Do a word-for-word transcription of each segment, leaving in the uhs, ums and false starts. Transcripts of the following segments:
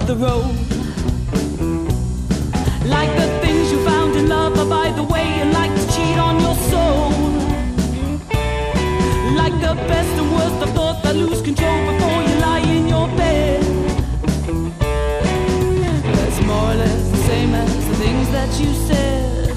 of the road. Like the things you found in love are by the way you like to cheat on your soul. Like the best and worst of thoughts that lose control before you lie in your bed. That's more or less the same as the things that you said.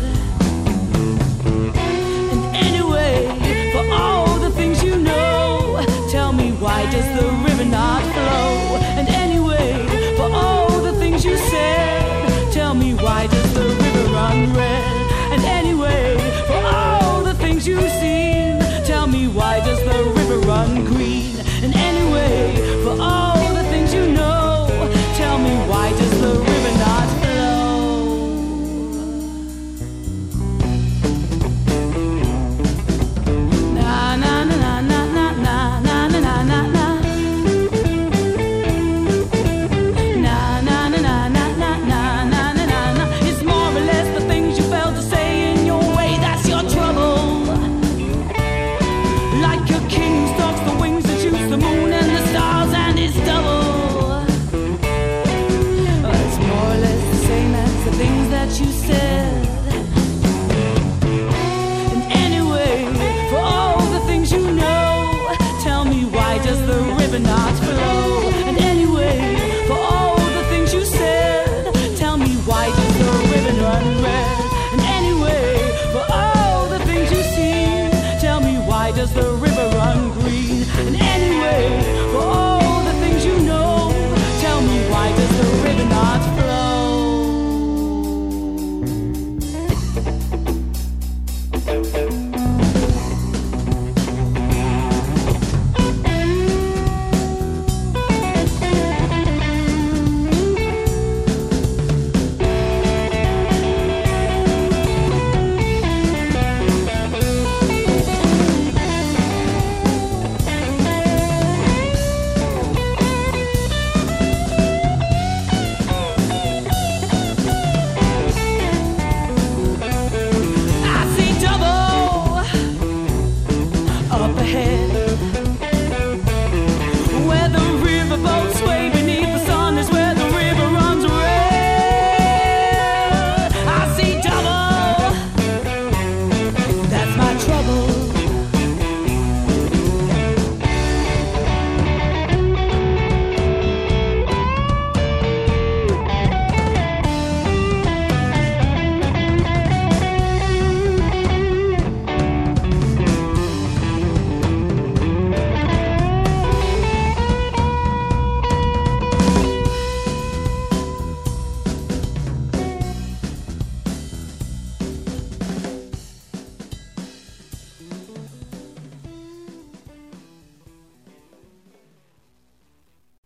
And anyway, for all the things you know, tell me, why does the river not flow? And anyway, for all the things you said, tell me, why does the river run red? And anyway, for all the things you've seen, tell me, why does the river run green? And anyway, for all the things you know, tell me, why does the river not flow? Na na na na na na na na na na na. Na na na na na na na na na na. It's more or less the things you failed to say in your way, that's your trouble. Like a king stalks the wings that choose the moon and the stars and it's double. It's more or less the same as the things that you said. And anyway, for all the things you know, tell me, why does the river not flow? And anyway, for all the things you said, tell me, why does the river run red? And anyway, for all the things you see, tell me, why does the river run green? And anyway, for all the things you know, tell me, why does the river not flow? I see double up ahead.